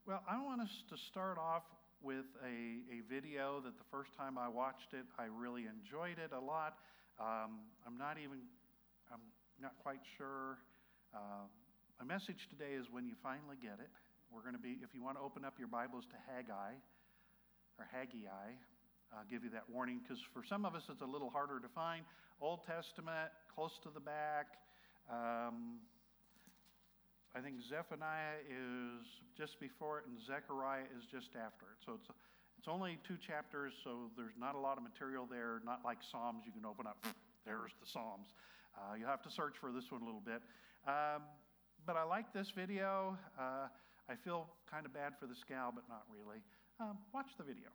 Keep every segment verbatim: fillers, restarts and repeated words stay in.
Well, I want us to start off with a, a video that the first time I watched it, I really enjoyed it a lot. Um, I'm not even, I'm not quite sure. Uh, my message today is when you finally get it. We're going to be, if you want to open up your Bibles to Haggai, or Haggai, I'll give you that warning because for some of us it's a little harder to find. Old Testament, close to the back. Um, I think Zephaniah is just before it and Zechariah is just after it. So it's it's only two chapters, so there's not a lot of material there, not like Psalms you can open up. There's the Psalms. Uh, you'll have to search for this one a little bit. Um, but I like this video. Uh, I feel kind of bad for this gal, but not really. Um, watch the video.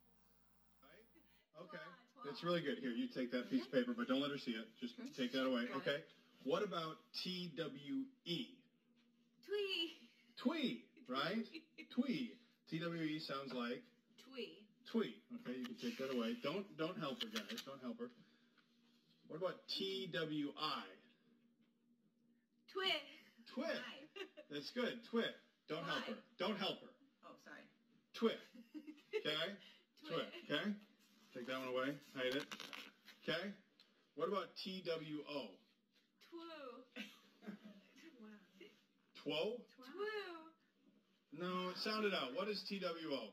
Okay, that's really good. Here, you take that piece of paper, but don't let her see it. Just take that away. Okay. What about T W E? Twee. Twee, right? Twee. T W E sounds like Twee. twee. Okay, you can take that away. Don't don't help her, guys. Don't help her. What about T W I? Twit. Twit. That's good. Twit. Don't help her. Don't help her. Oh, sorry. Twit. Okay? Twit. Okay? Take that one away. Hide it. Okay? What about T W O? Twoo. Two? Twoo. No, sound it out. What is T W O?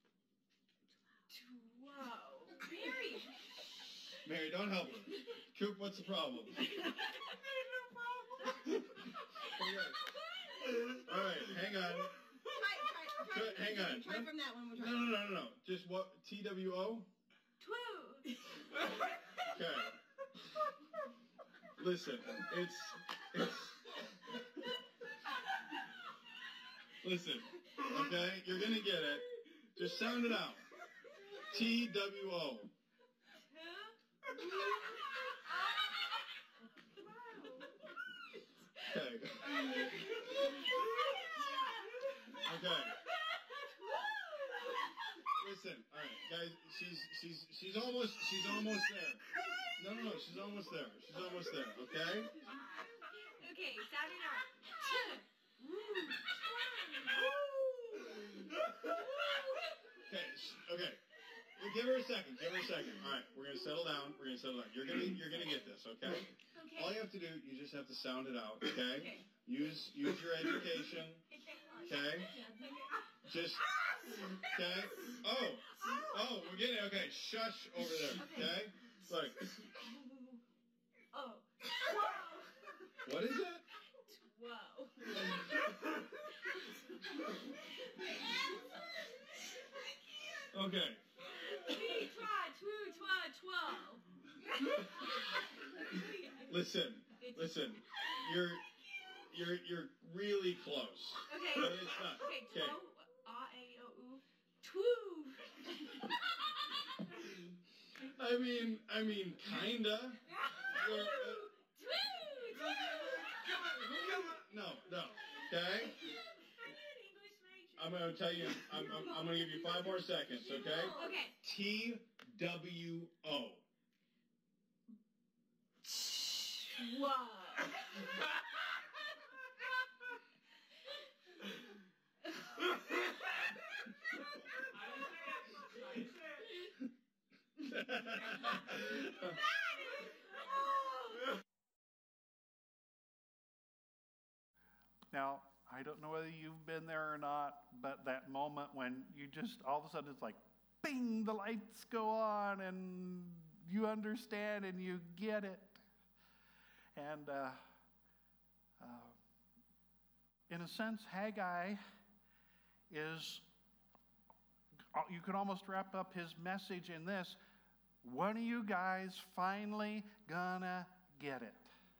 Twoo. Mary. Mary, don't help her. Coop, what's the problem? There's no problem. Okay. All right, hang on. Try, try, try. Try, hang on. Try from that one more No, time. no, no, no, no. Just what? T W O? Twoo. Okay. Listen, it's, it's, listen, okay? You're going to get it. Just sound it out. T W O. Okay. Okay. Listen, all right, guys. She's she's she's almost she's almost there. No, no, no. She's almost there. She's almost there. Okay. Okay, sound it out. Okay. Okay. Give her a second. Give her a second. All right. We're gonna settle down. We're gonna settle down. You're gonna you're gonna get this. Okay. Okay. All you have to do, you just have to sound it out. Okay. Okay. Use use your education. Okay. Just, okay? Oh, oh, we're getting it. Okay, shush over there, okay? Look. Oh. What is it? Whoa. Okay. Twee, twa, two, twa, twelve. Listen, listen. You're, you're, you're really close. Okay. But it's not. Okay, Okay. twelve. Ah, a, o, u. Twoo. I mean, I mean, kinda. You're, uh, Twoo. Twoo. no, no. Okay? I'm going to tell you, I'm, I'm, I'm going to give you five more seconds, okay? Okay. T W O. Whoa. Now, I don't know whether you've been there or not, but that moment when you just, all of a sudden it's like, bing, the lights go on and you understand and you get it. And uh, uh, in a sense, Haggai is, you could almost wrap up his message in this: when are you guys finally gonna get it?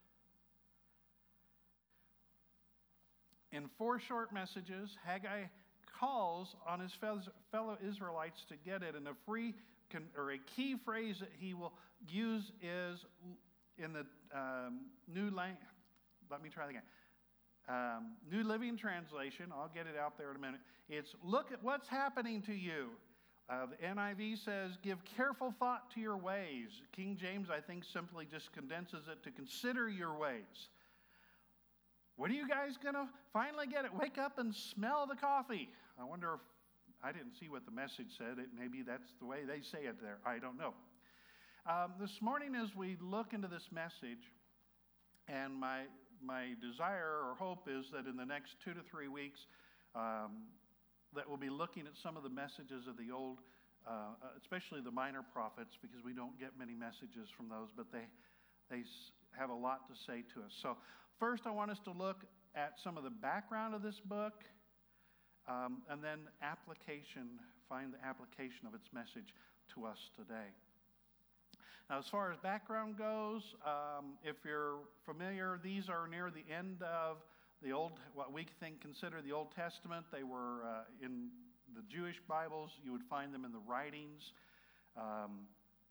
In four short messages, Haggai calls on his fellow Israelites to get it, and a free or a key phrase that he will use is in the um, new lang- let me try that again. Um, New Living Translation. I'll get it out there in a minute. It's look at what's happening to you. Uh, the N I V says, give careful thought to your ways. King James, I think, simply just condenses it to consider your ways. when are you guys going to finally get it? Wake up and smell the coffee. I wonder if, I didn't see what the message said. It, maybe that's the way they say it there. I don't know. Um, this morning as we look into this message, and my, my desire or hope is that in the next two to three weeks, um, that we'll be looking at some of the messages of the old, uh, especially the minor prophets, because we don't get many messages from those, but they, they have a lot to say to us. So first I want us to look at some of the background of this book, um, and then application, find the application of its message to us today. Now, as far as background goes, um, if you're familiar, these are near the end of the old, what we think consider the Old Testament. They were uh, in the Jewish Bibles. You would find them in the writings. Um,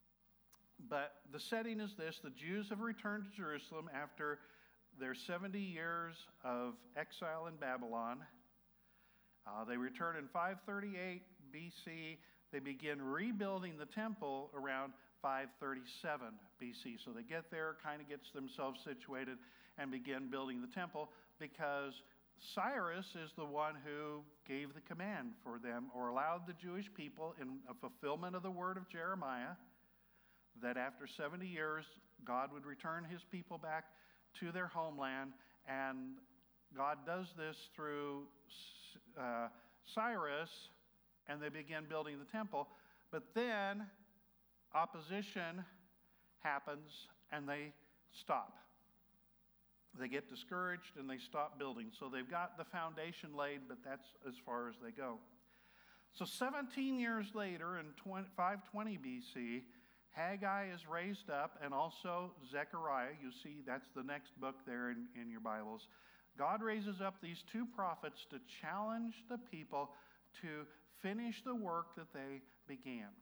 but the setting is this: the Jews have returned to Jerusalem after their seventy years of exile in Babylon. Uh, they return in five thirty-eight B C. They begin rebuilding the temple around five thirty-seven B C. So they get there, kind of gets themselves situated, and begin building the temple, because Cyrus is the one who gave the command for them, or allowed the Jewish people, in a fulfillment of the word of Jeremiah, that after seventy years, God would return his people back to their homeland. And God does this through uh, Cyrus, and they begin building the temple. But then opposition happens, and they stop. They get discouraged, and they stop building. So they've got the foundation laid, but that's as far as they go. So seventeen years later, in five twenty B C, Haggai is raised up, and also Zechariah. You see, that's the next book there in, in your Bibles. God raises up these two prophets to challenge the people to finish the work that they began.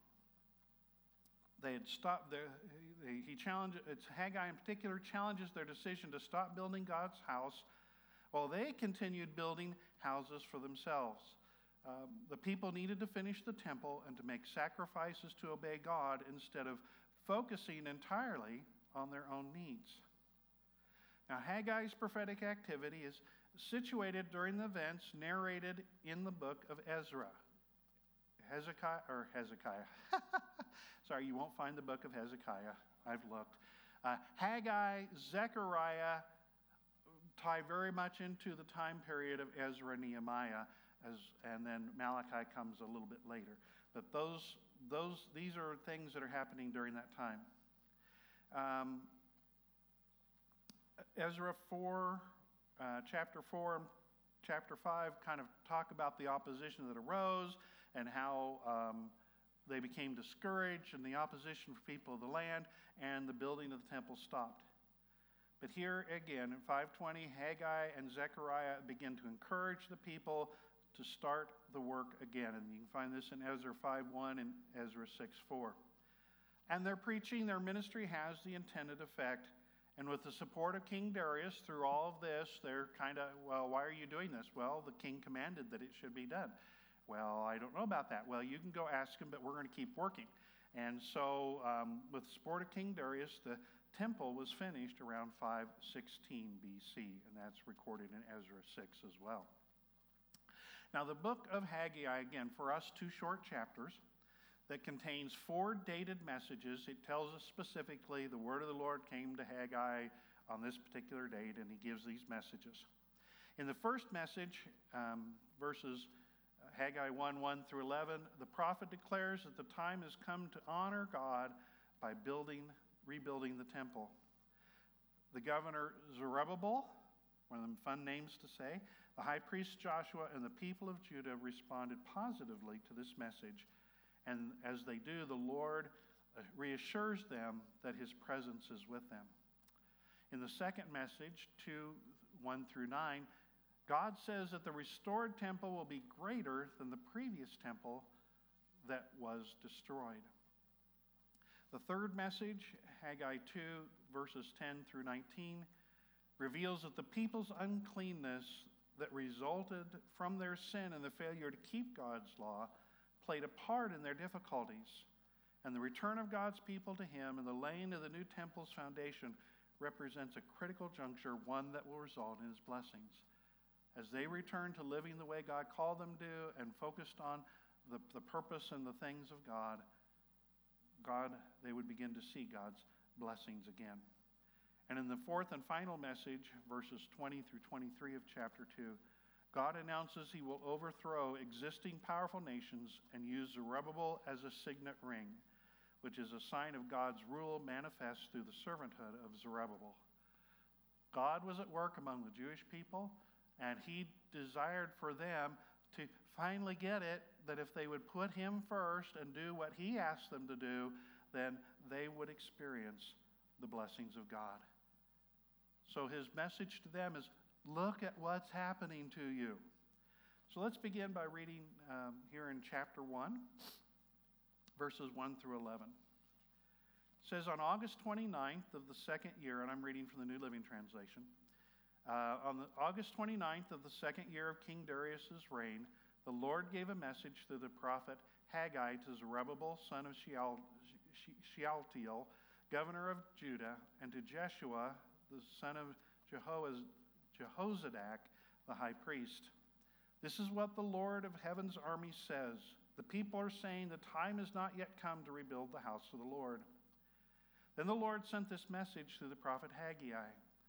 They had stopped their, he challenged, it's Haggai in particular, challenges their decision to stop building God's house while they continued building houses for themselves. Um, the people needed to finish the temple and to make sacrifices to obey God instead of focusing entirely on their own needs. Now, Haggai's prophetic activity is situated during the events narrated in the book of Ezra. Hezekiah, or Hezekiah. Sorry, you won't find the book of Hezekiah. I've looked. Uh, Haggai, Zechariah tie very much into the time period of Ezra and Nehemiah, as, and then Malachi comes a little bit later. But those, those, these are things that are happening during that time. Um, Ezra four, uh, chapter four and chapter five kind of talk about the opposition that arose, and how um, they became discouraged, and the opposition for people of the land, and the building of the temple stopped. But here again, in five twenty, Haggai and Zechariah begin to encourage the people to start the work again. And you can find this in Ezra five one and Ezra six four. And their preaching, their ministry has the intended effect. And with the support of King Darius through all of this, they're kind of, well, why are you doing this? Well, the king commanded that it should be done. Well, I don't know about that. Well, you can go ask him, but we're going to keep working. And so um, with the support of King Darius, the temple was finished around five sixteen B C, and that's recorded in Ezra six as well. Now, the book of Haggai, again, for us, two short chapters that contains four dated messages. It tells us specifically the word of the Lord came to Haggai on this particular date, and he gives these messages. In the first message, um, verses Haggai one, one through eleven, the prophet declares that the time has come to honor God by building, rebuilding the temple. The governor Zerubbabel, one of them fun names to say, the high priest Joshua, and the people of Judah responded positively to this message. And as they do, the Lord reassures them that his presence is with them. In the second message, two, one through nine, God says that the restored temple will be greater than the previous temple that was destroyed. The third message, Haggai two, verses ten through nineteen, reveals that the people's uncleanness that resulted from their sin and the failure to keep God's law played a part in their difficulties. And the return of God's people to him and the laying of the new temple's foundation represents a critical juncture, one that will result in his blessings. As they return to living the way God called them to and focused on the, the purpose and the things of God, God, they would begin to see God's blessings again. And in the fourth and final message, verses twenty through twenty-three of chapter two, God announces he will overthrow existing powerful nations and use Zerubbabel as a signet ring, which is a sign of God's rule manifest through the servanthood of Zerubbabel. God was at work among the Jewish people, and he desired for them to finally get it that if they would put him first and do what he asked them to do, then they would experience the blessings of God. So his message to them is, look at what's happening to you. So let's begin by reading um, here in chapter one, verses one through eleven. It says, on August twenty-ninth of the second year, and I'm reading from the New Living Translation, uh, on the August twenty-ninth of the second year of King Darius's reign, the Lord gave a message through the prophet Haggai to Zerubbabel, son of Sheal, Shealtiel, governor of Judah, and to Jeshua, the son of Jehoaz, Jehozadak, the high priest. This is what the Lord of heaven's army says. The people are saying the time has not yet come to rebuild the house of the Lord. Then the Lord sent this message through the prophet Haggai.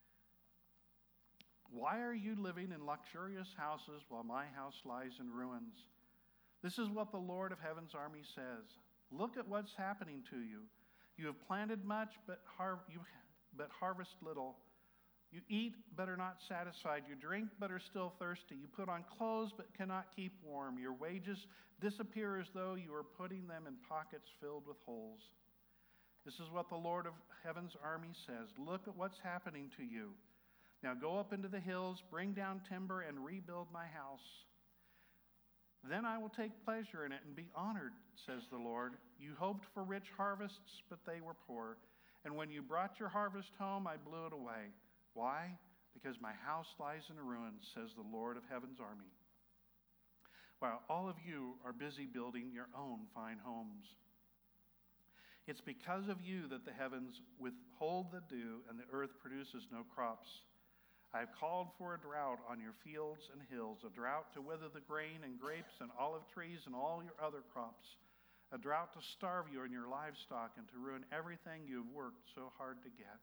Why are you living in luxurious houses while my house lies in ruins? This is what the Lord of heaven's army says. Look at what's happening to you. You have planted much, but, har- you, but harvest little. You eat, but are not satisfied. You drink, but are still thirsty. You put on clothes, but cannot keep warm. Your wages disappear as though you are putting them in pockets filled with holes. This is what the Lord of heaven's army says. Look at what's happening to you. Now go up into the hills, bring down timber, and rebuild my house. Then I will take pleasure in it and be honored, says the Lord. You hoped for rich harvests, but they were poor. And when you brought your harvest home, I blew it away. Why? Because my house lies in ruins, says the Lord of heaven's army, while all of you are busy building your own fine homes. It's because of you that the heavens withhold the dew and the earth produces no crops. I have called for a drought on your fields and hills, a drought to wither the grain and grapes and olive trees and all your other crops, a drought to starve you and your livestock and to ruin everything you've worked so hard to get.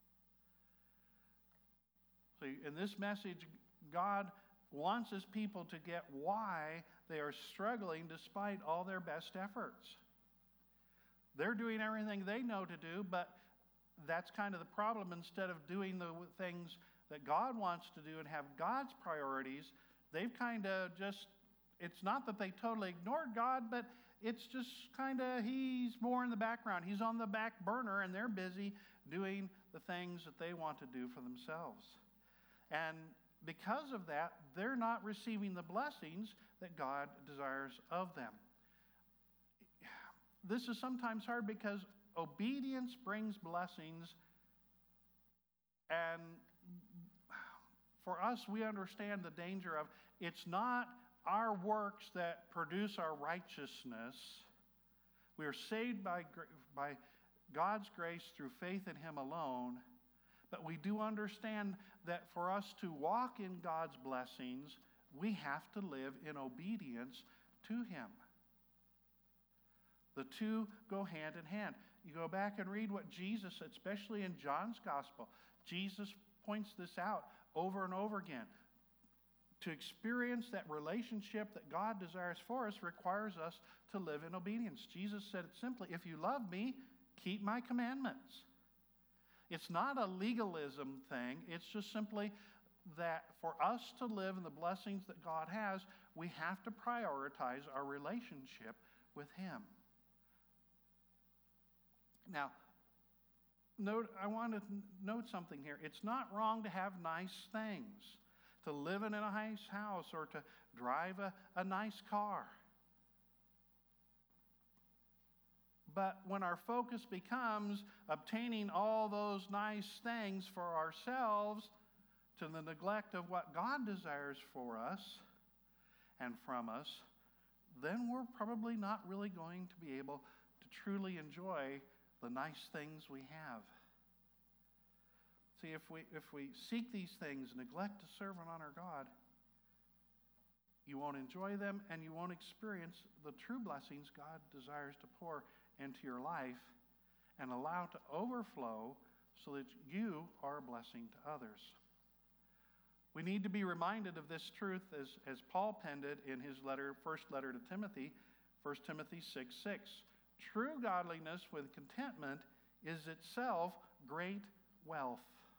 So in this message, God wants his people to get why they are struggling despite all their best efforts. They're doing everything they know to do, but that's kind of the problem. Instead of doing the things that God wants to do and have God's priorities, they've kind of just, it's not that they totally ignored God, but it's just kind of, he's more in the background. He's on the back burner, and they're busy doing the things that they want to do for themselves. And because of that, they're not receiving the blessings that God desires of them. This is sometimes hard because obedience brings blessings, and for us, we understand the danger of it's not our works that produce our righteousness. We are saved by, by God's grace through faith in him alone, but we do understand that for us to walk in God's blessings, we have to live in obedience to him. The two go hand in hand. You go back and read what Jesus, especially in John's gospel, Jesus points this out over and over again. To experience that relationship that God desires for us requires us to live in obedience. Jesus said it simply, if you love me, keep my commandments. It's not a legalism thing. It's just simply that for us to live in the blessings that God has, we have to prioritize our relationship with him. Now, note, I want to note something here. It's not wrong to have nice things, to live in a nice house, or to drive a, a nice car. But when our focus becomes obtaining all those nice things for ourselves to the neglect of what God desires for us and from us, then we're probably not really going to be able to truly enjoy the nice things we have. See, if we, if we seek these things, neglect to serve and honor God, you won't enjoy them and you won't experience the true blessings God desires to pour into your life and allow to overflow so that you are a blessing to others. We need to be reminded of this truth as, as Paul penned it in his letter, first letter to Timothy, First Timothy six six. True godliness with contentment is itself great wealth.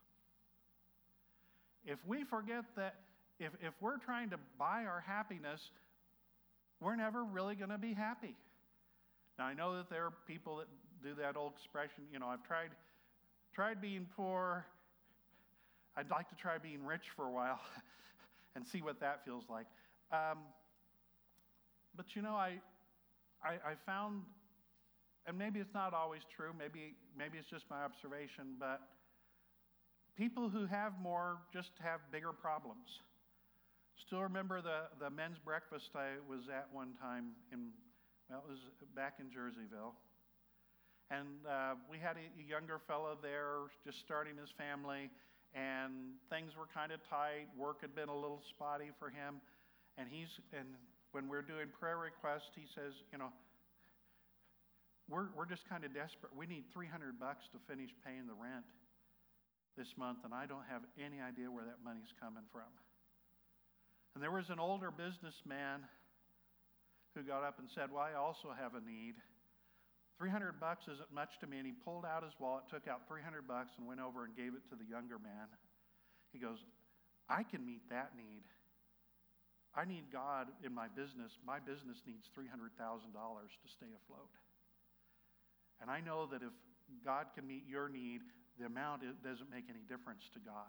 If we forget that, if, if we're trying to buy our happiness, we're never really going to be happy. Now, I know that there are people that do that old expression, you know, I've tried, tried being poor. I'd like to try being rich for a while and see what that feels like. Um, but, you know, I, I, I found, and maybe it's not always true, maybe, maybe it's just my observation, but people who have more just have bigger problems. Still remember the, the men's breakfast I was at one time in, well, it was back in Jerseyville. And uh, we had a, a younger fellow there just starting his family, and things were kind of tight. Work had been a little spotty for him. And he's, and when we're doing prayer requests, he says, you know, we're, we're just kind of desperate. We need three hundred bucks to finish paying the rent this month, and I don't have any idea where that money's coming from. And there was an older businessman who got up and said, well, I also have a need. three hundred bucks isn't much to me. And he pulled out his wallet, took out three hundred bucks and went over and gave it to the younger man. He goes, I can meet that need. I need God in my business. My business needs three hundred thousand dollars to stay afloat. And I know that if God can meet your need, the amount it doesn't make any difference to God.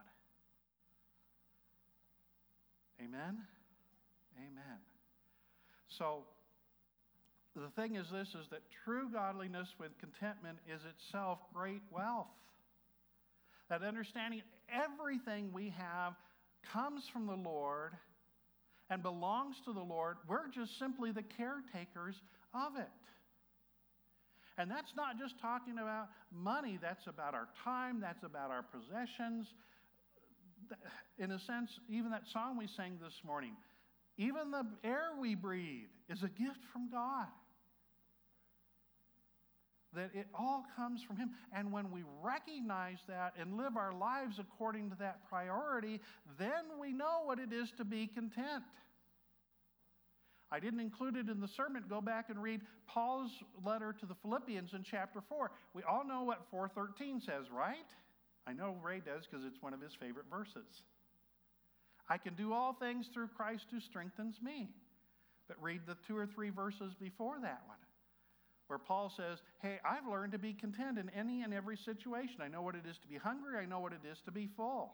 Amen? Amen. So, the thing is this, is that true godliness with contentment is itself great wealth. That understanding everything we have comes from the Lord and belongs to the Lord. We're just simply the caretakers of it. And that's not just talking about money. That's about our time. That's about our possessions. In a sense, even that song we sang this morning, even the air we breathe is a gift from God. That it all comes from Him. And when we recognize that and live our lives according to that priority, then we know what it is to be content. I didn't include it in the sermon. Go back and read Paul's letter to the Philippians in chapter four. We all know what four thirteen says, right? I know Ray does because it's one of his favorite verses. I can do all things through Christ who strengthens me. But read the two or three verses before that one, where Paul says, hey, I've learned to be content in any and every situation. I know what it is to be hungry. I know what it is to be full.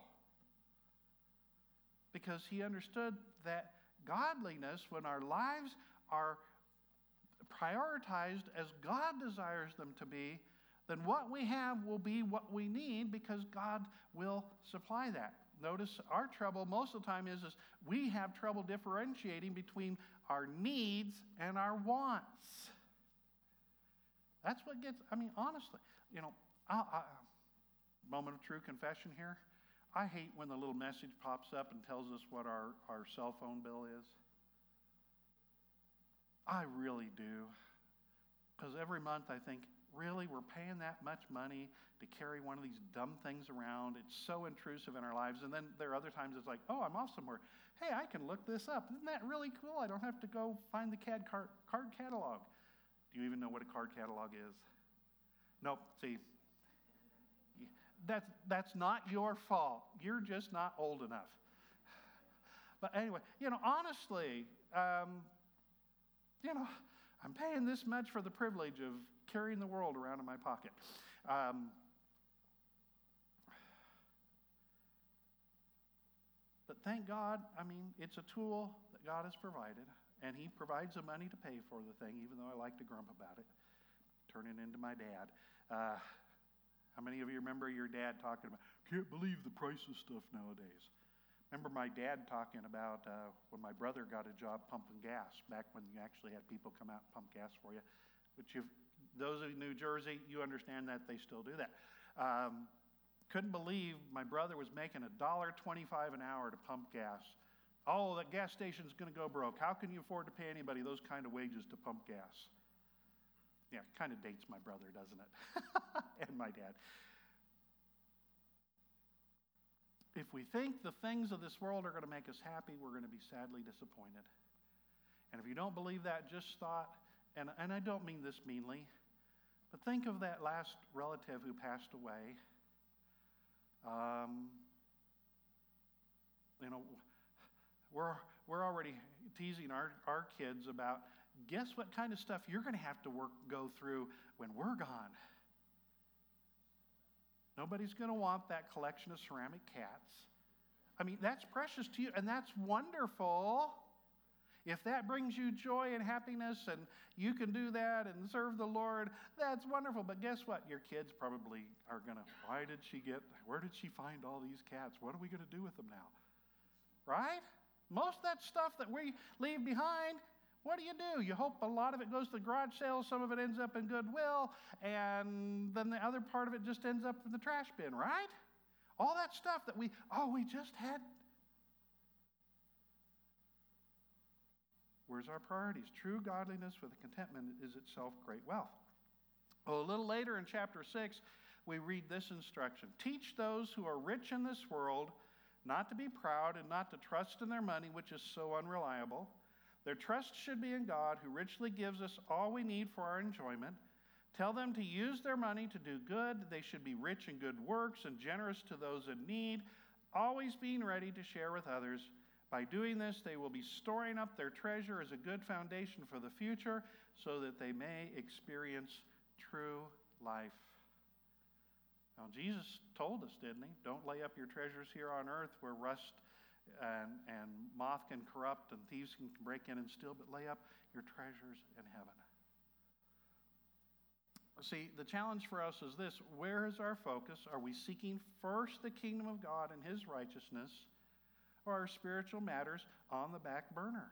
Because he understood that godliness, when our lives are prioritized as God desires them to be, then what we have will be what we need because God will supply that. Notice our trouble most of the time is, is we have trouble differentiating between our needs and our wants. That's what gets, I mean, honestly, you know, I, I, moment of true confession here. I hate when the little message pops up and tells us what our, our cell phone bill is. I really do. Because every month I think, really, we're paying that much money to carry one of these dumb things around. It's so intrusive in our lives. And then there are other times it's like, oh, I'm off somewhere. Hey, I can look this up. Isn't that really cool? I don't have to go find the C A D card, card catalog. Do you even know what a card catalog is? Nope. See, that's, that's not your fault. You're just not old enough. But anyway, you know, honestly, um, you know, I'm paying this much for the privilege of carrying the world around in my pocket. Um, but thank God, I mean, it's a tool that God has provided. And He provides the money to pay for the thing, even though I like to grump about it, turning into my dad. Uh, how many of you remember your dad talking about, can't believe the price of stuff nowadays? Remember my dad talking about uh, when my brother got a job pumping gas, back when you actually had people come out and pump gas for you. Which, you've, those of you in New Jersey, you understand that they still do that. Um, couldn't believe my brother was making one dollar twenty-five an hour to pump gas. Oh, that gas station's going to go broke. How can you afford to pay anybody those kind of wages to pump gas? Yeah, it kind of dates my brother, doesn't it? And my dad. If we think the things of this world are going to make us happy, we're going to be sadly disappointed. And if you don't believe that, just thought, and, and I don't mean this meanly, but think of that last relative who passed away. Um, you know, we're, we're already teasing our, our kids about, guess what kind of stuff you're going to have to work go through when we're gone. Nobody's going to want that collection of ceramic cats. I mean, that's precious to you, and that's wonderful. If that brings you joy and happiness and you can do that and serve the Lord, that's wonderful. But guess what? Your kids probably are going to, why did she get, where did she find all these cats? What are we going to do with them now? Right? Most of that stuff that we leave behind, what do you do? You hope a lot of it goes to the garage sale, some of it ends up in Goodwill, and then the other part of it just ends up in the trash bin, right? All that stuff that we, oh, we just had. Where's our priorities? True godliness with contentment is itself great wealth. Well, a little later in chapter six, we read this instruction. Teach those who are rich in this world not to be proud and not to trust in their money, which is so unreliable. Their trust should be in God, who richly gives us all we need for our enjoyment. Tell them to use their money to do good. They should be rich in good works and generous to those in need, always being ready to share with others. By doing this, they will be storing up their treasure as a good foundation for the future so that they may experience true life. Now, Jesus told us, didn't he? Don't lay up your treasures here on earth where rust and, and moth can corrupt and thieves can break in and steal, but lay up your treasures in heaven. See, the challenge for us is this. Where is our focus? Are we seeking first the kingdom of God and his righteousness, or our spiritual matters on the back burner?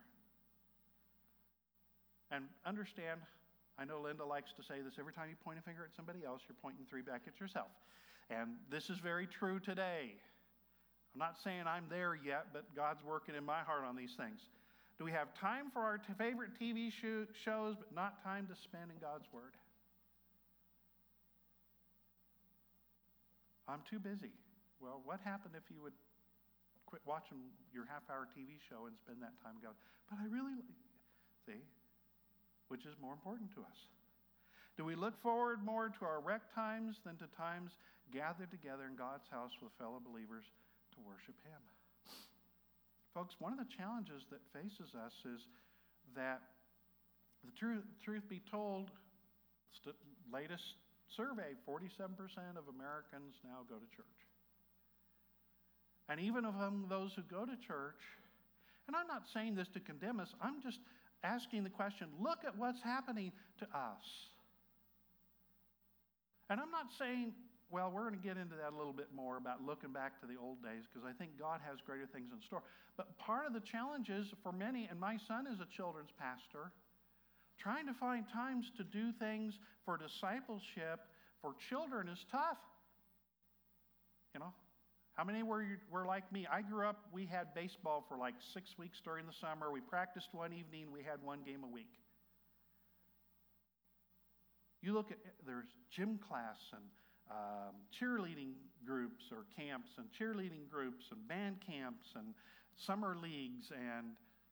And understand, I know Linda likes to say this, every time you point a finger at somebody else, you're pointing three back at yourself. And this is very true today. I'm not saying I'm there yet, but God's working in my heart on these things. Do we have time for our t- favorite T V show- shows, but not time to spend in God's Word? I'm too busy. Well, what happened if you would quit watching your half-hour T V show and spend that time in God? But I really, see, which is more important to us? Do we look forward more to our rec times than to times gathered together in God's house with fellow believers to worship him? Folks, one of the challenges that faces us is that the truth, truth be told, st- latest survey, forty-seven percent of Americans now go to church. And even among those who go to church, and I'm not saying this to condemn us, I'm just asking the question, look at what's happening to us. And I'm not saying, well, we're going to get into that a little bit more about looking back to the old days, because I think God has greater things in store. But part of the challenge is for many, and my son is a children's pastor, trying to find times to do things for discipleship for children is tough. You know, how many were, were like me? I grew up, we had baseball for like six weeks during the summer. We practiced one evening. We had one game a week. You look at, there's gym class and um, cheerleading groups or camps and cheerleading groups and band camps and summer leagues, and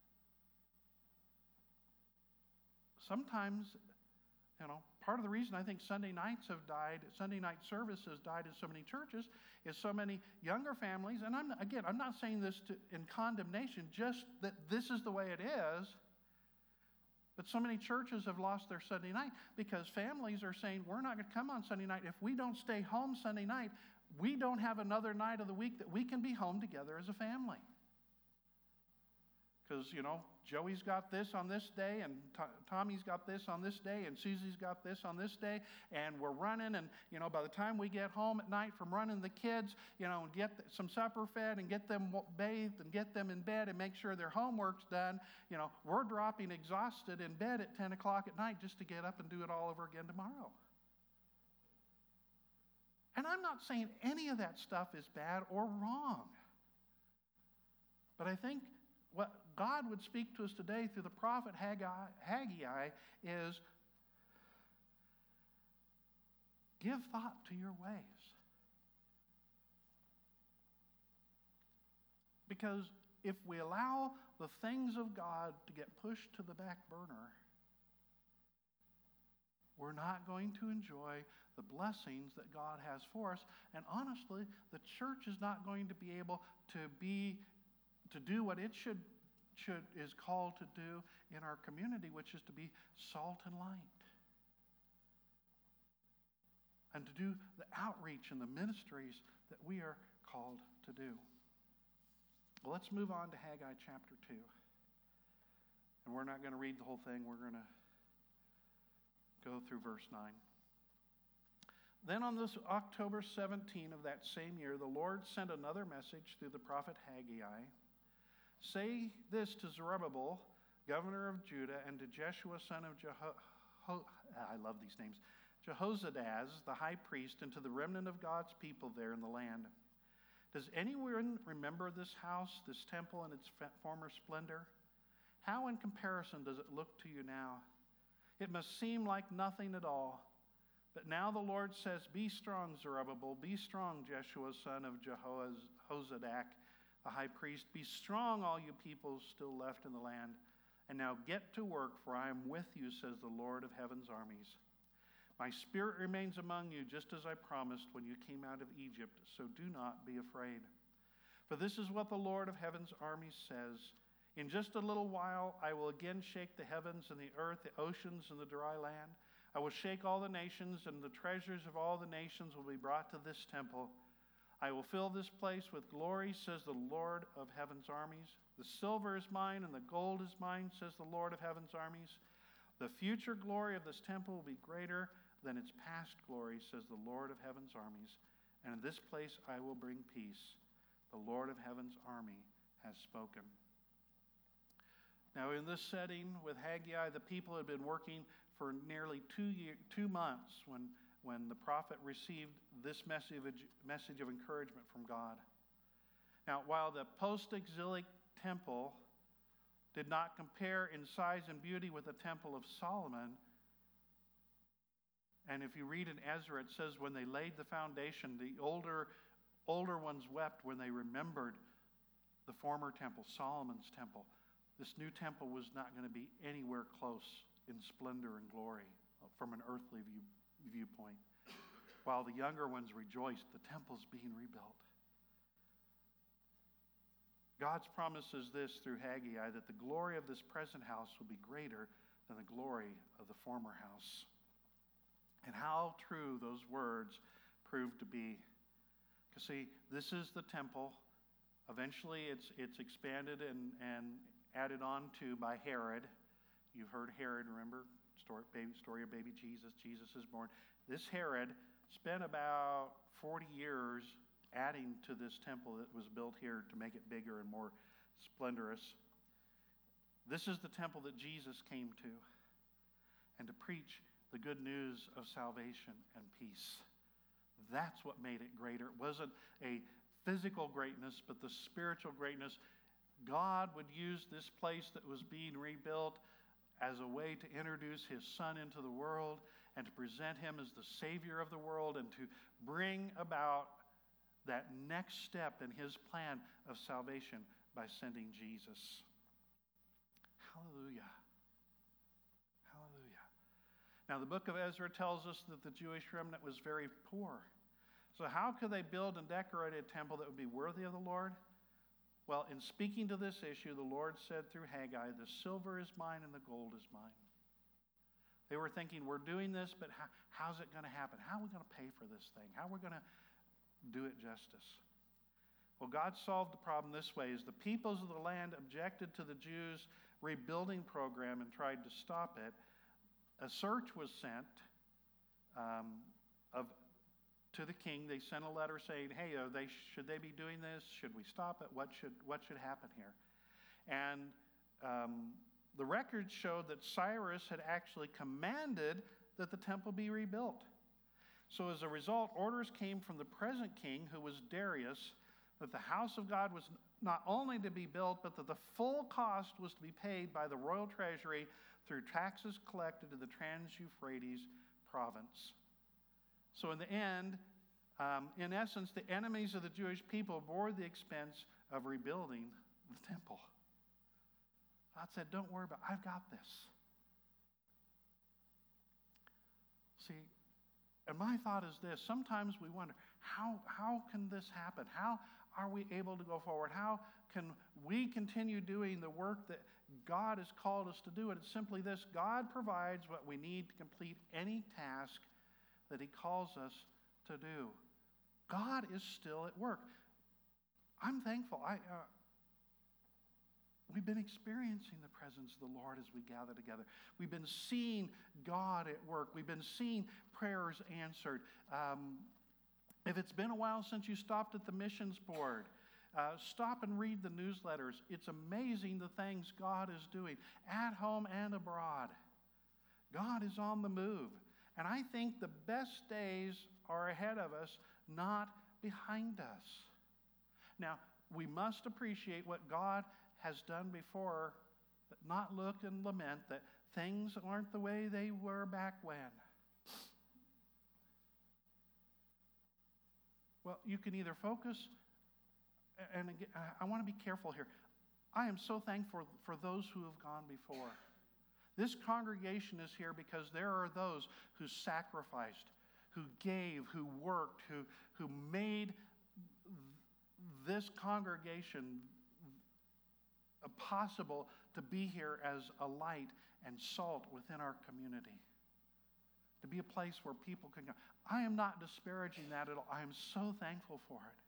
sometimes, you know, part of the reason I think Sunday nights have died, Sunday night service has died in so many churches, is so many younger families, and I'm, again, I'm not saying this to, in condemnation, just that this is the way it is, but so many churches have lost their Sunday night because families are saying, we're not going to come on Sunday night. If we don't stay home Sunday night, we don't have another night of the week that we can be home together as a family. Because, you know, Joey's got this on this day, and T- Tommy's got this on this day, and Susie's got this on this day, and we're running, and, you know, by the time we get home at night from running the kids, you know, and get some supper fed and get them bathed and get them in bed and make sure their homework's done, you know, we're dropping exhausted in bed at ten o'clock at night just to get up and do it all over again tomorrow. And I'm not saying any of that stuff is bad or wrong. But I think what God would speak to us today through the prophet Haggai, Haggai is, give thought to your ways. Because if we allow the things of God to get pushed to the back burner, we're not going to enjoy the blessings that God has for us. And honestly, the church is not going to be able to be to do what it should should is called to do in our community, which is to be salt and light. And to do the outreach and the ministries that we are called to do. Well, let's move on to Haggai chapter two. And we're not going to read the whole thing. We're going to go through verse nine. Then on this October seventeenth of that same year, the Lord sent another message through the prophet Haggai. Say this to Zerubbabel, governor of Judah, and to Jeshua, son of Jeho- Ho- I love these names, Jehozadaz, the high priest, and to the remnant of God's people there in the land. Does anyone remember this house, this temple, and its former splendor? How in comparison does it look to you now? It must seem like nothing at all. But now the Lord says, be strong, Zerubbabel, be strong, Jeshua, son of Jehozadak, the high priest. Be strong, all you people still left in the land. And now get to work, for I am with you, says the Lord of heaven's armies. My spirit remains among you, just as I promised when you came out of Egypt, so do not be afraid. For this is what the Lord of heaven's armies says. In just a little while, I will again shake the heavens and the earth, the oceans and the dry land. I will shake all the nations, and the treasures of all the nations will be brought to this temple. I will fill this place with glory, says the Lord of heaven's armies. The silver is mine, and the gold is mine, says the Lord of heaven's armies. The future glory of this temple will be greater than its past glory, says the Lord of heaven's armies. And in this place I will bring peace. The Lord of heaven's army has spoken. Now, in this setting with Haggai, the people had been working for nearly two year, two months when, when the prophet received this message, message of encouragement from God. Now, while the post-exilic temple did not compare in size and beauty with the temple of Solomon, and if you read in Ezra, it says when they laid the foundation, the older, older ones wept when they remembered the former temple, Solomon's temple. This new temple was not going to be anywhere close in splendor and glory from an earthly view, viewpoint. While the younger ones rejoiced, the temple's being rebuilt. God's promise is this through Haggai, that the glory of this present house will be greater than the glory of the former house. And how true those words proved to be. Because see, this is the temple. Eventually it's, it's expanded and, and added on to by Herod. You've heard Herod, remember? Story, baby, story of baby Jesus. Jesus is born. This Herod spent about forty years adding to this temple that was built here to make it bigger and more splendorous. This is the temple that Jesus came to, and to preach the good news of salvation and peace. That's what made it greater. It wasn't a physical greatness, but the spiritual greatness. God would use this place that was being rebuilt as a way to introduce his Son into the world and to present him as the Savior of the world and to bring about that next step in his plan of salvation by sending Jesus. Hallelujah. Hallelujah. Now, the book of Ezra tells us that the Jewish remnant was very poor. So how could they build and decorate a temple that would be worthy of the Lord? Well, in speaking to this issue, the Lord said through Haggai, the silver is mine and the gold is mine. They were thinking, we're doing this, but how, how's it going to happen? How are we going to pay for this thing? How are we going to do it justice? Well, God solved the problem this way. As the peoples of the land objected to the Jews' rebuilding program and tried to stop it, a search was sent um, of to the king. They sent a letter saying, hey, are they, should they be doing this? Should we stop it? What should, what should happen here? And um, the records showed that Cyrus had actually commanded that the temple be rebuilt. So as a result, orders came from the present king, who was Darius, that the house of God was not only to be built, but that the full cost was to be paid by the royal treasury through taxes collected in the Trans-Euphrates province. So in the end, um, in essence, the enemies of the Jewish people bore the expense of rebuilding the temple. God said, don't worry about it. I've got this. See, and my thought is this. Sometimes we wonder, how, how can this happen? How are we able to go forward? How can we continue doing the work that God has called us to do? And it's simply this. God provides what we need to complete any task that he calls us to do. God is still at work. I'm thankful. I, uh, we've been experiencing the presence of the Lord as we gather together. We've been seeing God at work. We've been seeing prayers answered. Um, if it's been a while since you stopped at the missions board, uh, stop and read the newsletters. It's amazing the things God is doing at home and abroad. God is on the move. And I think the best days are ahead of us, not behind us. Now, we must appreciate what God has done before, but not look and lament that things aren't the way they were back when. Well, you can either focus, and again, I want to be careful here. I am so thankful for those who have gone before. This congregation is here because there are those who sacrificed, who gave, who worked, who, who made this congregation possible to be here as a light and salt within our community. To be a place where people can go. I am not disparaging that at all. I am so thankful for it.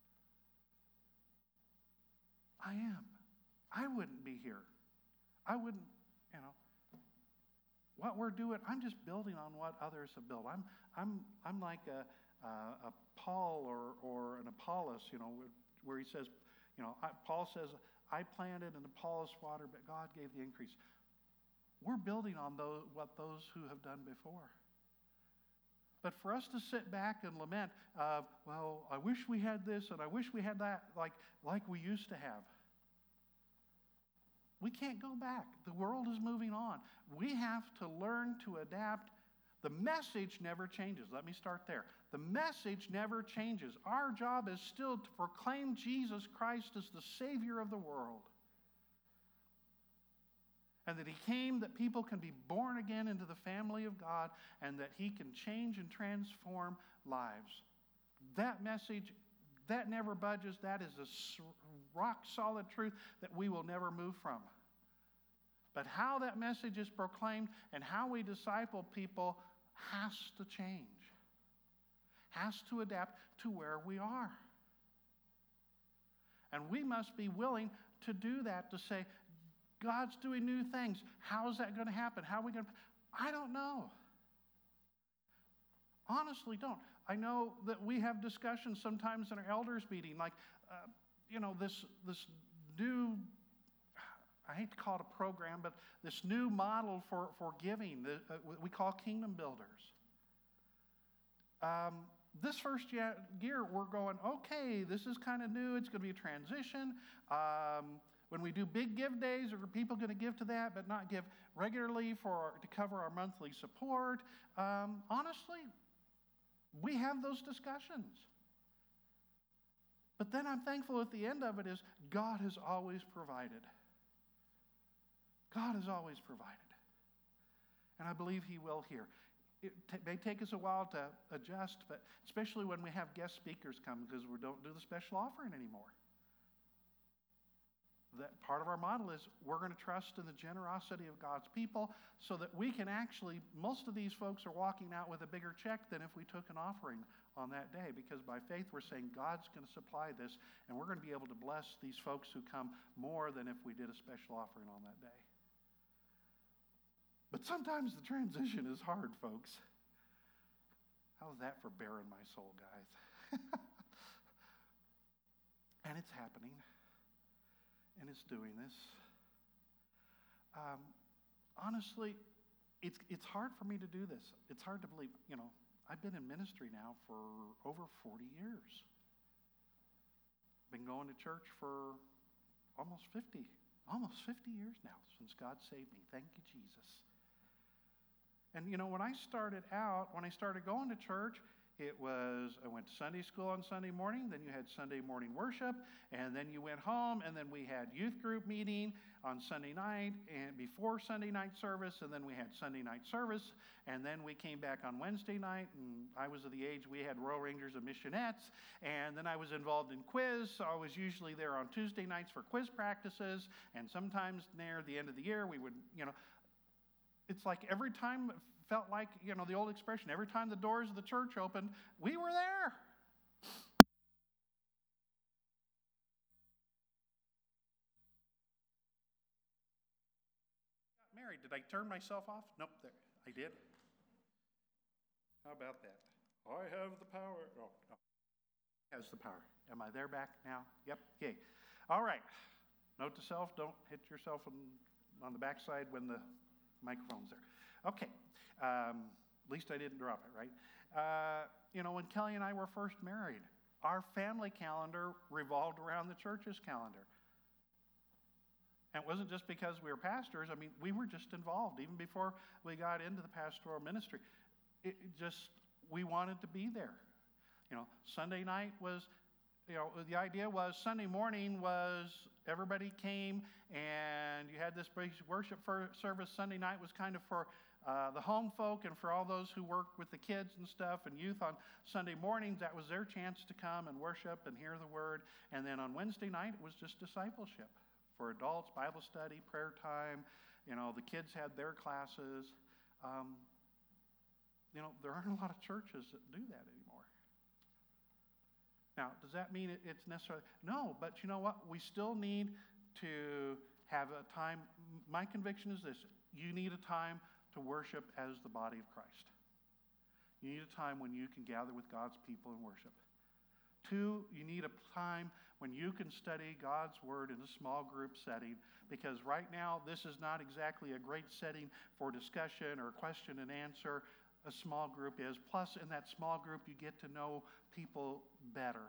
I am. I wouldn't be here. I wouldn't, you know. What we're doing, I'm just building on what others have built. I'm, I'm, I'm like a, a, a Paul or, or an Apollos, you know, where he says, you know, I, Paul says, I planted and Apollos watered, but God gave the increase. We're building on those, what those who have done before. But for us to sit back and lament, uh, well, I wish we had this and I wish we had that, like, like we used to have. We can't go back. The world is moving on. We have to learn to adapt. The message never changes. Let me start there. The message never changes. Our job is still to proclaim Jesus Christ as the Savior of the world. And that he came that people can be born again into the family of God, and that he can change and transform lives. That message, that never budges. That is a rock-solid truth that we will never move from. But how that message is proclaimed and how we disciple people has to change, has to adapt to where we are. And we must be willing to do that, to say, God's doing new things. How is that going to happen? How are we going to... I don't know. Honestly, don't. I know that we have discussions sometimes in our elders meeting, like, uh, you know, this, this new, I hate to call it a program, but this new model for, for giving that uh, we call Kingdom Builders. Um, this first year, we're going, okay, this is kind of new. It's going to be a transition. Um, when we do big give days, are people going to give to that, but not give regularly for to cover our monthly support? Um, honestly, we have those discussions. But then I'm thankful at the end of it is God has always provided. God has always provided. And I believe he will here. It t- may take us a while to adjust, but especially when we have guest speakers come, because we don't do the special offering anymore. That part of our model is we're going to trust in the generosity of God's people so that we can actually, most of these folks are walking out with a bigger check than if we took an offering on that day, because by faith we're saying God's going to supply this, and we're going to be able to bless these folks who come more than if we did a special offering on that day. But sometimes the transition is hard, folks. How's that for bearing my soul, guys? And it's happening. And it's doing this. Um, honestly, it's it's hard for me to do this. It's hard to believe, you know, I've been in ministry now for over forty years. Been going to church for almost fifty, almost fifty years now since God saved me. Thank you, Jesus. And you know, when I started out, when I started going to church, it was, I went to Sunday school on Sunday morning, then you had Sunday morning worship, and then you went home, and then we had youth group meeting on Sunday night and before Sunday night service, and then we had Sunday night service, and then we came back on Wednesday night, and I was of the age we had Royal Rangers and Missionettes, and then I was involved in quiz, so I was usually there on Tuesday nights for quiz practices, and sometimes near the end of the year we would, you know, it's like every time felt like, you know, the old expression, every time the doors of the church opened, we were there. Got married. Did I turn myself off? Nope, there. I did. How about that? I have the power. Oh, no. Has the power. Am I there back now? Yep. Yay. All right. Note to self, don't hit yourself on, on the backside when the microphone's there. Okay. Um, at least I didn't drop it, right? Uh, you know, when Kelly and I were first married, our family calendar revolved around the church's calendar. And it wasn't just because we were pastors. I mean, we were just involved even before we got into the pastoral ministry. It, it just, we wanted to be there. You know, Sunday night was, you know, the idea was Sunday morning was everybody came and you had this big worship service. Sunday night was kind of for uh, the home folk and for all those who worked with the kids and stuff and youth on Sunday mornings. That was their chance to come and worship and hear the word. And then on Wednesday night, it was just discipleship for adults, Bible study, prayer time. You know, the kids had their classes. Um, you know, there aren't a lot of churches that do that anymore. Now, does that mean it, it's necessarily? No, but you know what? We still need to have a time. My conviction is this. You need a time to worship as the body of Christ. You need a time when you can gather with God's people and worship. Two, you need a time when you can study God's word in a small group setting, because right now this is not exactly a great setting for discussion or question and answer. A small group is. Plus, in that small group, you get to know people better.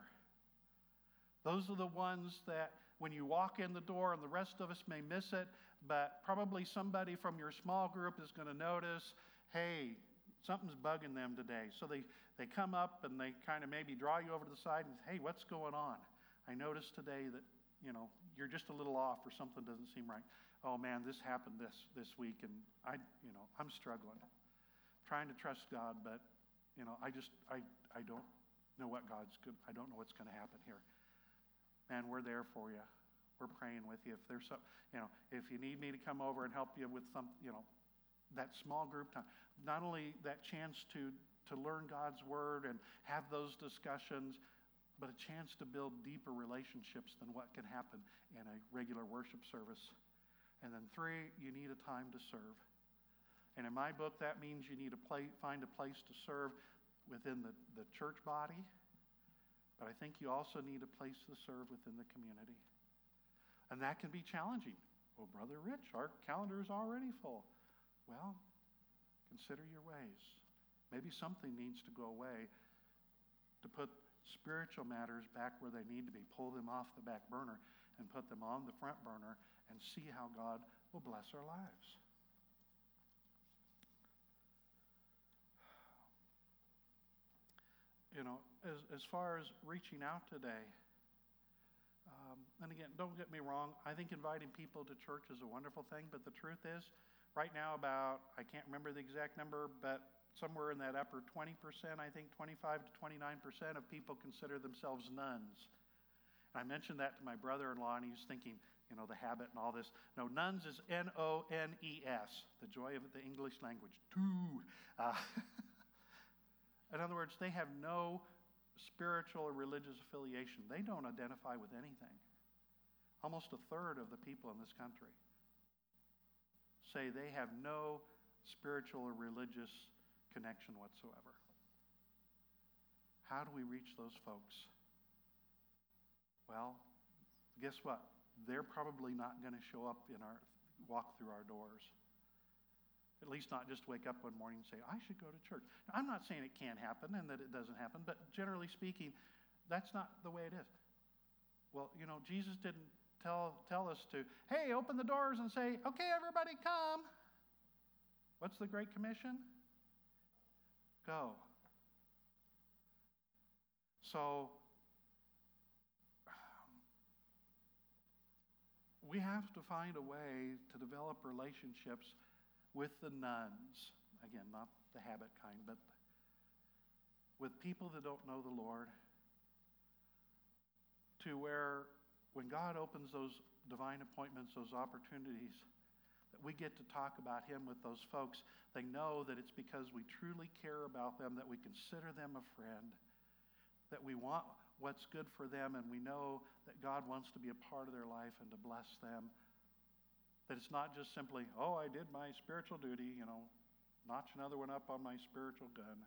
Those are the ones that when you walk in the door, and the rest of us may miss it, but probably somebody from your small group is going to notice, hey, something's bugging them today. So they, they come up and they kind of maybe draw you over to the side and say, hey, what's going on? I noticed today that, you know, you're just a little off or something doesn't seem right. Oh man, this happened this, this week and I, you know, I'm struggling. Trying to trust God, but, you know, I just, I, I don't know what God's good. I don't know what's going to happen here. Man, we're there for you. We're praying with you. If there's some, you know, if you need me to come over and help you with some, you know, that small group time, not only that chance to, to learn God's word and have those discussions, but a chance to build deeper relationships than what can happen in a regular worship service. And then three, you need a time to serve. And in my book, that means you need to play, find a place to serve within the, the church body, but I think you also need a place to serve within the community. And that can be challenging. Well, Brother Rich, our calendar is already full. Well, consider your ways. Maybe something needs to go away to put spiritual matters back where they need to be. Pull them off the back burner and put them on the front burner and see how God will bless our lives. You know, as, as far as reaching out today, um, and again, don't get me wrong, I think inviting people to church is a wonderful thing, but the truth is, right now about, I can't remember the exact number, but somewhere in that upper twenty percent, I think twenty-five to twenty-nine percent of people consider themselves nuns. And I mentioned that to my brother-in-law, and he was thinking, you know, the habit and all this. No, nuns is N O N E S, the joy of the English language. Two. Uh, in other words, they have no spiritual or religious affiliation. They don't identify with anything. Almost a third of the people in this country say they have no spiritual or religious connection whatsoever. How do we reach those folks? Well, guess what? They're probably not going to show up in our walk through our doors. At least not just wake up one morning and say, I should go to church. Now, I'm not saying it can't happen and that it doesn't happen, but generally speaking, that's not the way it is. Well, you know, Jesus didn't tell, tell us to, hey, open the doors and say, okay, everybody come. What's the Great Commission? Go. So, we have to find a way to develop relationships with the nuns. Again, not the habit kind, but with people that don't know the Lord, to where when God opens those divine appointments, those opportunities, that we get to talk about Him with those folks, they know that it's because we truly care about them, that we consider them a friend, that we want what's good for them, and we know that God wants to be a part of their life and to bless them. That it's not just simply, oh, I did my spiritual duty, you know, notch another one up on my spiritual gun.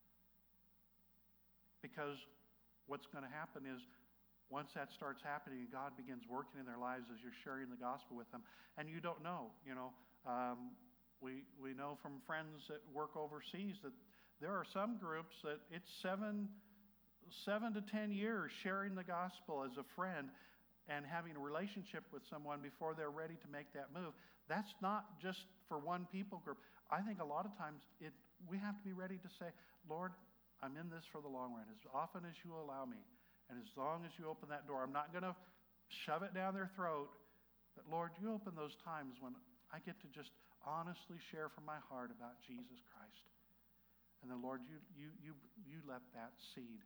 Because what's going to happen is, once that starts happening, God begins working in their lives as you're sharing the gospel with them. And you don't know, you know. Um, we, we know from friends that work overseas that there are some groups that it's seven, seven to ten years sharing the gospel as a friend and having a relationship with someone before they're ready to make that move. That's not just for one people group. I think a lot of times it we have to be ready to say, Lord, I'm in this for the long run. As often as you allow me, and as long as you open that door, I'm not going to shove it down their throat. But Lord, you open those times when I get to just honestly share from my heart about Jesus Christ. And then, Lord, you you you you let that seed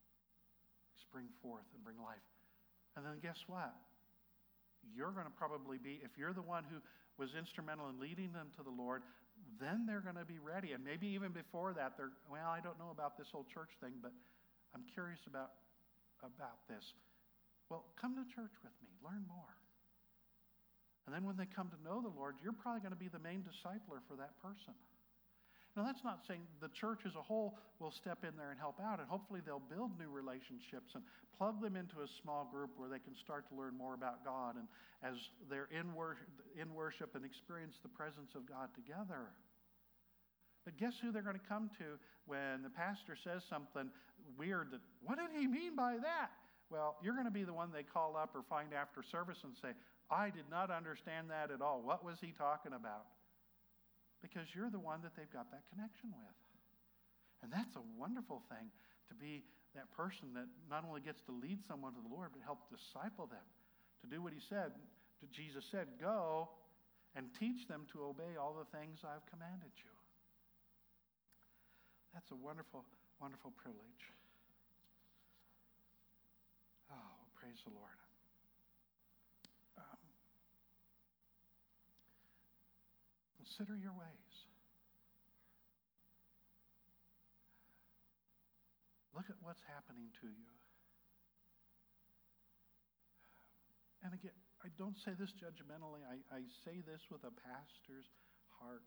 spring forth and bring life. And then guess what? You're going to probably be, if you're the one who was instrumental in leading them to the Lord, then they're going to be ready. And maybe even before that, they're, well, I don't know about this whole church thing, but I'm curious about about this. Well, come to church with me. Learn more. And then when they come to know the Lord, you're probably going to be the main discipler for that person. Now, that's not saying the church as a whole will step in there and help out, and hopefully they'll build new relationships and plug them into a small group where they can start to learn more about God, and as they're in worship, in worship and experience the presence of God together. But guess who they're going to come to when the pastor says something weird that, what did he mean by that? Well, you're going to be the one they call up or find after service and say, I did not understand that at all. What was he talking about? Because you're the one that they've got that connection with. And that's a wonderful thing, to be that person that not only gets to lead someone to the Lord, but help disciple them to do what he said. Jesus said, go and teach them to obey all the things I've commanded you. That's a wonderful, wonderful privilege. Oh, praise the Lord. Um, consider your ways. Look at what's happening to you. And again, I don't say this judgmentally. I, I say this with a pastor's heart.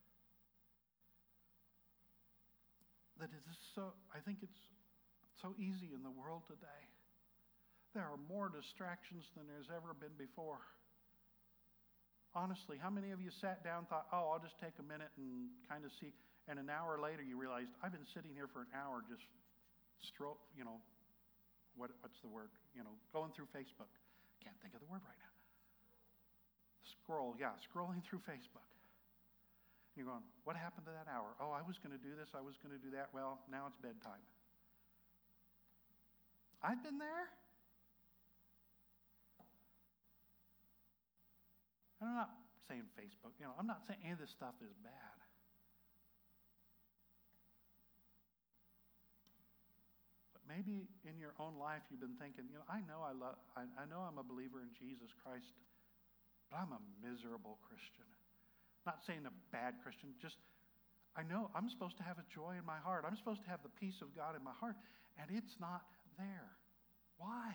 That it is so, I think it's so easy in the world today. There are more distractions than there's ever been before. Honestly, how many of you sat down and thought, oh, I'll just take a minute and kind of see, and an hour later you realized, I've been sitting here for an hour just stroll, you know, what, what's the word? You know, going through Facebook. Can't think of the word right now. Scroll, yeah, scrolling through Facebook. You're going, what happened to that hour? Oh, I was going to do this, I was going to do that. Well, now it's bedtime. I've been there. And I'm not saying Facebook, you know, I'm not saying any of this stuff is bad. But maybe in your own life you've been thinking, you know, I know I love, I, I know I'm a believer in Jesus Christ, but I'm a miserable Christian. Not saying a bad Christian, just I know I'm supposed to have a joy in my heart. I'm supposed to have the peace of God in my heart, and it's not there. Why?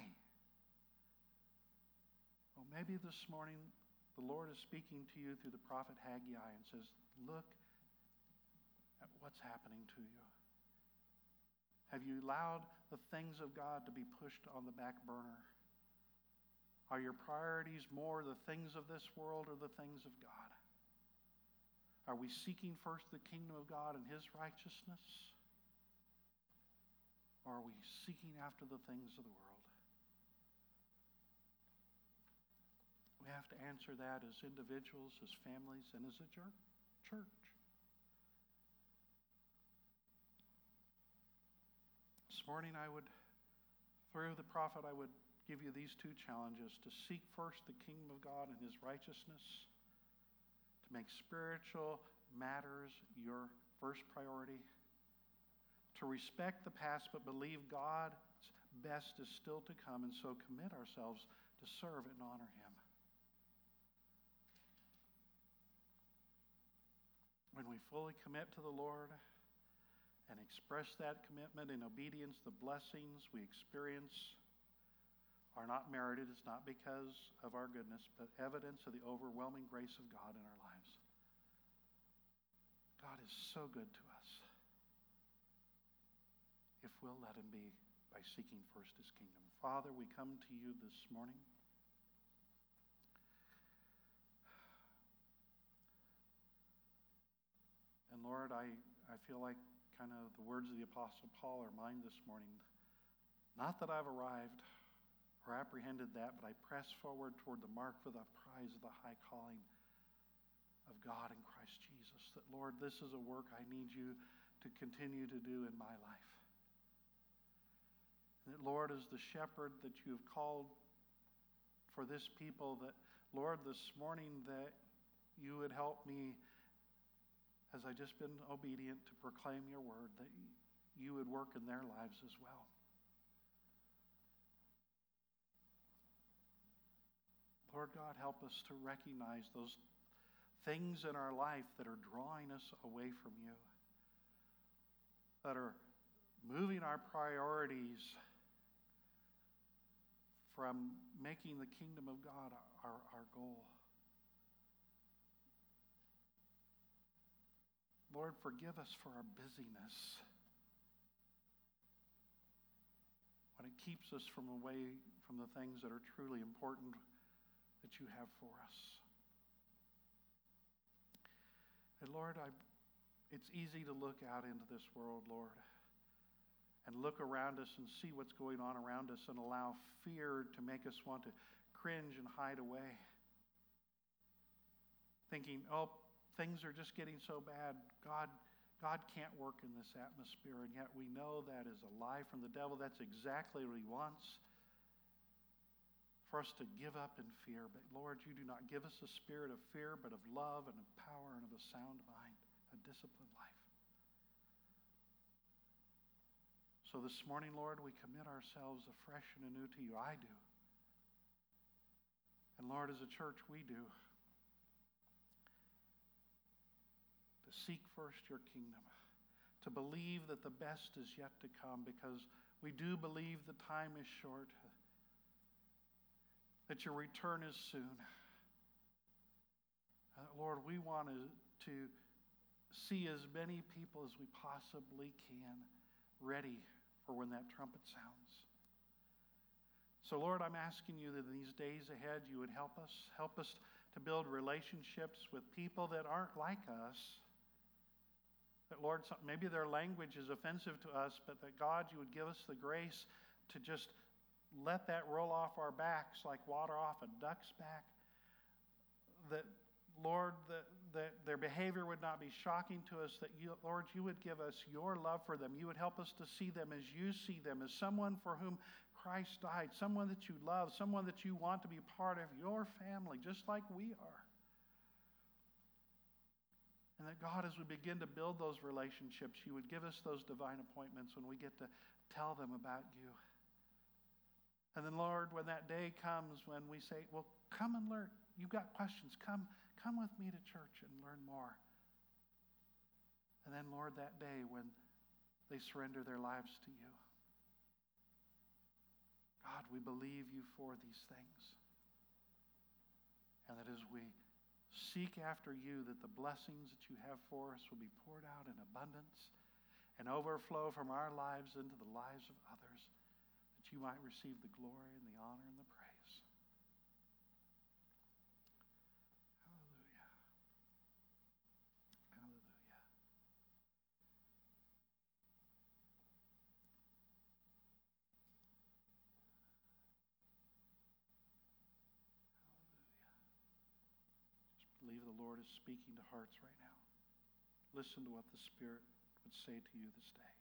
Well, maybe this morning the Lord is speaking to you through the prophet Haggai and says, look at what's happening to you. Have you allowed the things of God to be pushed on the back burner? Are your priorities more the things of this world or the things of God? Are we seeking first the kingdom of God and his righteousness? Or are we seeking after the things of the world? We have to answer that as individuals, as families, and as a church. This morning I would, through the prophet, I would give you these two challenges: to seek first the kingdom of God and his righteousness, to make spiritual matters your first priority, to respect the past but believe God's best is still to come, and so commit ourselves to serve and honor him. When we fully commit to the Lord and express that commitment in obedience, the blessings we experience are not merited. It's not because of our goodness, but evidence of the overwhelming grace of God in our lives. God is so good to us if we'll let him be by seeking first his kingdom. Father, we come to you this morning. And Lord, I, I feel like kind of the words of the Apostle Paul are mine this morning. Not that I've arrived or apprehended that, but I press forward toward the mark for the prize of the high calling of God in Christ Jesus. That, Lord, this is a work I need you to continue to do in my life. And that, Lord, as the shepherd that you have called for this people, that, Lord, this morning that you would help me, as I just been obedient to proclaim your word, that you would work in their lives as well. Lord God, help us to recognize those things in our life that are drawing us away from you, that are moving our priorities from making the kingdom of God our, our goal. Lord, forgive us for our busyness when it keeps us from away from the things that are truly important that you have for us. And Lord, I, it's easy to look out into this world, Lord, and look around us and see what's going on around us and allow fear to make us want to cringe and hide away, thinking, oh, things are just getting so bad. God, God can't work in this atmosphere, and yet we know that is a lie from the devil. That's exactly what he wants, for us to give up in fear. But Lord, you do not give us a spirit of fear, but of love and of power and of a sound mind, a disciplined life. So this morning, Lord, we commit ourselves afresh and anew to you. I do. And Lord, as a church, we do. To seek first your kingdom, to believe that the best is yet to come, because we do believe the time is short, that your return is soon. Uh, Lord, we want to, to see as many people as we possibly can ready for when that trumpet sounds. So Lord, I'm asking you that in these days ahead you would help us, help us to build relationships with people that aren't like us. That, Lord, maybe their language is offensive to us, but that, God, you would give us the grace to just let that roll off our backs like water off a duck's back. That, Lord, that, that their behavior would not be shocking to us. That, you, Lord, you would give us your love for them. You would help us to see them as you see them, as someone for whom Christ died, someone that you love, someone that you want to be part of your family, just like we are. And that, God, as we begin to build those relationships, you would give us those divine appointments when we get to tell them about you. And then, Lord, when that day comes when we say, well, come and learn. You've got questions. Come, come with me to church and learn more. And then, Lord, that day when they surrender their lives to you. God, we believe you for these things. And that as we seek after you, that the blessings that you have for us will be poured out in abundance and overflow from our lives into the lives of others, that you might receive the glory and the honor and the praise. Hallelujah. believe the Lord is speaking to hearts right now. Listen to what the Spirit would say to you this day.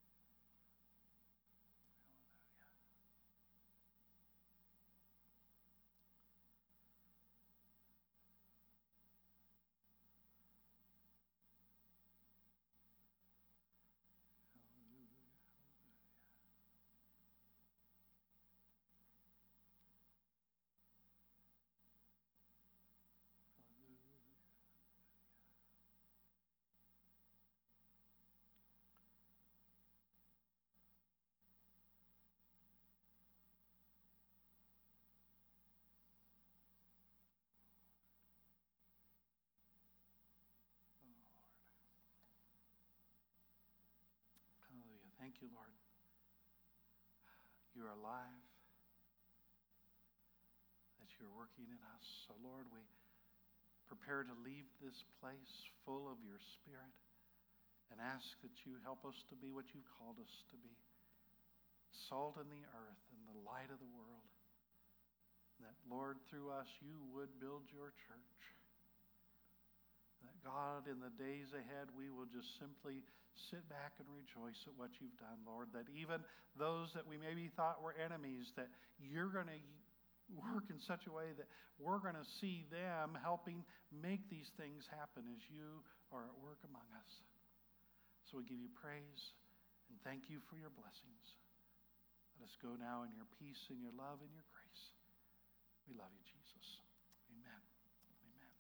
Hallelujah. Thank you, Lord. You are alive, that you're working in us. So, Lord, we prepare to leave this place full of your Spirit and ask that you help us to be what you've called us to be. Salt in the earth and the light of the world. That, Lord, through us you would build your church. That, God, in the days ahead, we will just simply sit back and rejoice at what you've done, Lord. That even those that we maybe thought were enemies, that you're going to work in such a way that we're going to see them helping make these things happen as you are at work among us. So we give you praise and thank you for your blessings. Let us go now in your peace and your love and your grace. We love you, Jesus. Amen. Amen.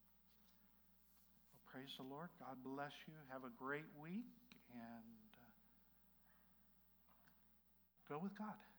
Well, praise the Lord. God bless you. Have a great week and uh, go with God.